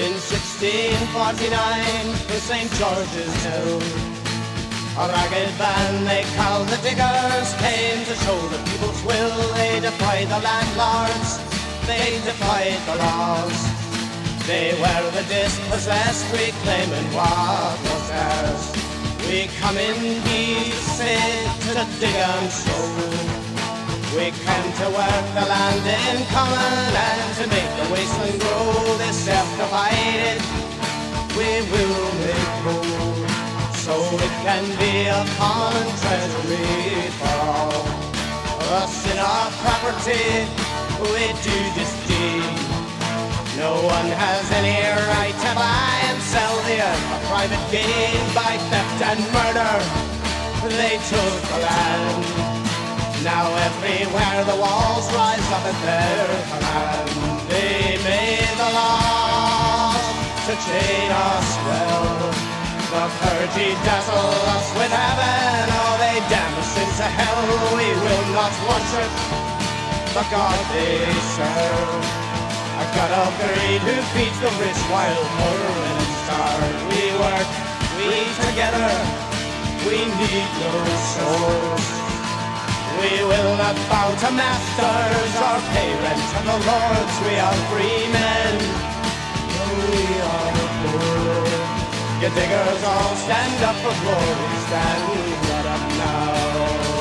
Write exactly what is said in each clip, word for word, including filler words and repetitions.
In sixteen forty-nine, the Saint George's Hill, a ragged band they called the Diggers came to show the people's will. They defied the landlords, they defied the laws. They were the dispossessed, reclaiming what was theirs. We come in peace, said to dig and sow. We came to work the land in common and to make the wasteland grow. This self-divided we will make whole, so it can be a common treasury for all. Us in our property, we do this deed. No one has any right to buy and sell the earth for private gain. By theft and murder, they took the land. Now everywhere the walls rise up at their command. They made the laws to chain us well. The clergy dazzle us with heaven, oh, they damn us into hell. We will not worship the God they serve, a God of greed who feeds the rich while poor men starve. We work, we together, we need no souls. We will not bow to masters or pay rent to the lords. We are free men, we are poor. You diggers all stand up for glory, stand up now.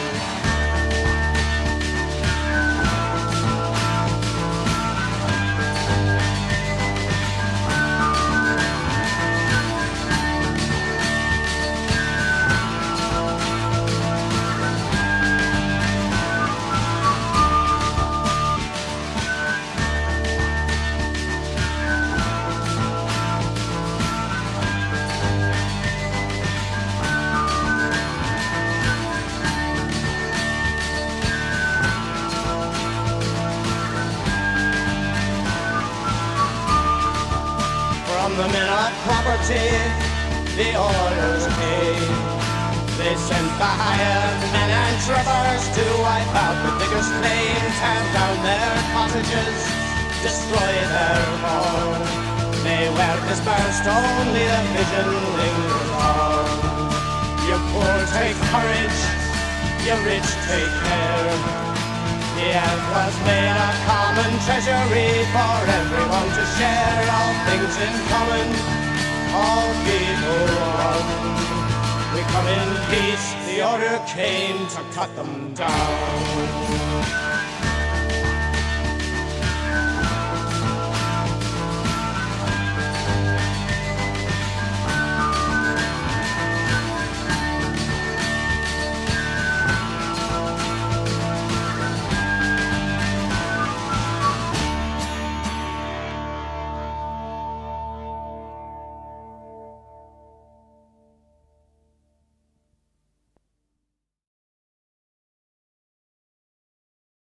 From the men of property, the orders came. They sent the hired men and trappers to wipe out the diggers' claim, tear down their cottages, destroy their corn. They were dispersed, only the vision lingered on. You poor take courage, you rich take care. The earth was made a common treasury for everyone to share. All things in common, all people one. We come in peace, the order came to cut them down.